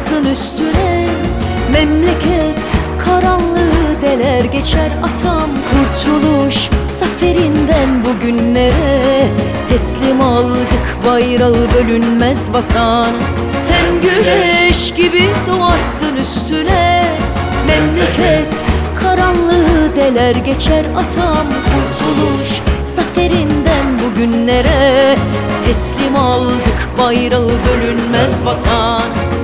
doğarsın üstüne. Memleket karanlığı deler geçer atam. Kurtuluş zaferinden bugünlere teslim aldık bayrağı, bölünmez vatan. Sen güneş gibi doğarsın üstüne. Memleket karanlığı deler geçer atam. Kurtuluş zaferinden bugünlere teslim aldık bayrağı, bölünmez vatan.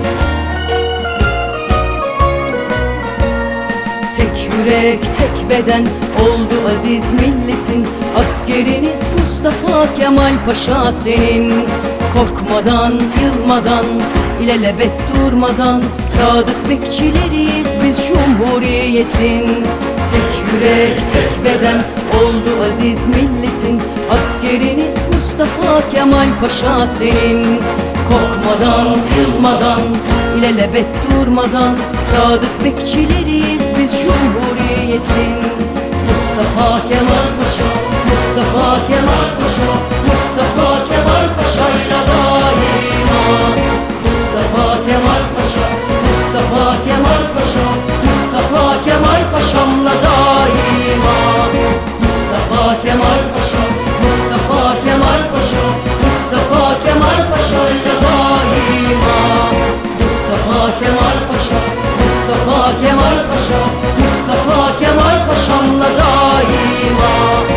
Tek yürek tek beden oldu aziz milletin. Askeriniz Mustafa Kemal Paşa senin. Korkmadan, yılmadan, ilelebet durmadan sadık bekçileriyiz biz Cumhuriyet'in. Tek yürek tek beden oldu aziz milletin. Askeriniz Mustafa Kemal Paşa senin. Korkmadan, yılmadan, ilelebet durmadan sadık bekçileriyiz biz Cumhuriyet'in. Mustafa Kemal Paşa, Mustafa Kemal Paşa, Mustafa Kemal Paşa'yla daima. Mustafa Kemal Paşa, Mustafa Kemal Paşa, Mustafa Kemal Paşa'mla daima. Mustafa Kemal Paşa, Mustafa Kemal Paşa, Mustafa Kemal Paşa'yla daima. Mustafa Kemal Paşa, Mustafa Kemal Paşa, Mustafa Kemal Paşa'mla daima.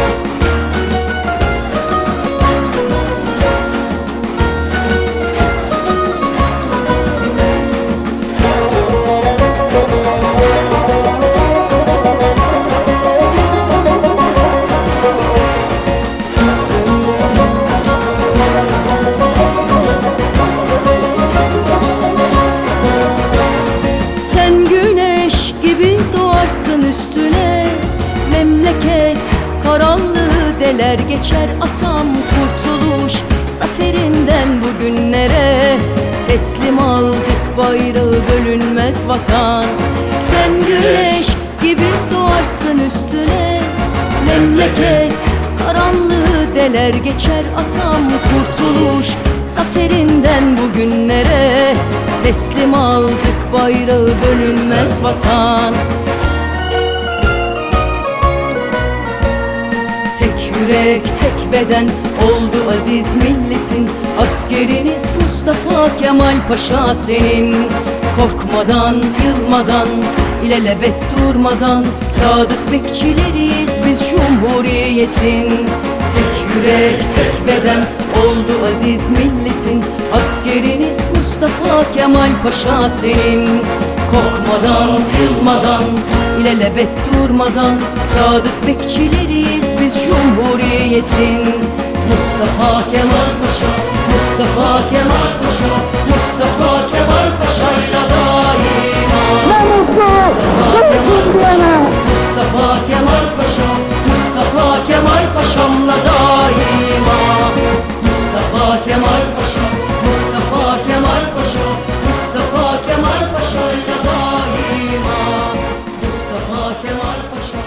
Üstüne memleket karanlığı deler geçer atam. Kurtuluş zaferinden bugünlere teslim aldık bayrağı, bölünmez vatan. Sen güneş gibi doğarsın üstüne. Memleket karanlığı deler geçer atam. Kurtuluş zaferinden bugünlere teslim aldık bayrağı, bölünmez vatan. Tek yürek tek beden oldu aziz milletin. Askeriniz Mustafa Kemal Paşa senin. Korkmadan, yılmadan, ilelebet durmadan sadık bekçileriyiz biz Cumhuriyet'in. Tek yürek tek beden oldu aziz milletin. Askeriniz Mustafa Kemal Paşa senin. Korkmadan, yılmadan, ilelebet durmadan sadık bekçileriyiz biz Cumhuriyet'in. Mustafa Kemal Paşa, Mustafa Kemal Paşa, Mustafa Kemal Paşa'yla daima. Mustafa Kemal Paşa, Mustafa Kemal Paşa, Mustafa Kemal Paşa'mla daima. Mustafa Kemal Paşa, Mustafa Kemal Paşa, Mustafa Kemal Paşa'yla daima. Mustafa Kemal Paşa.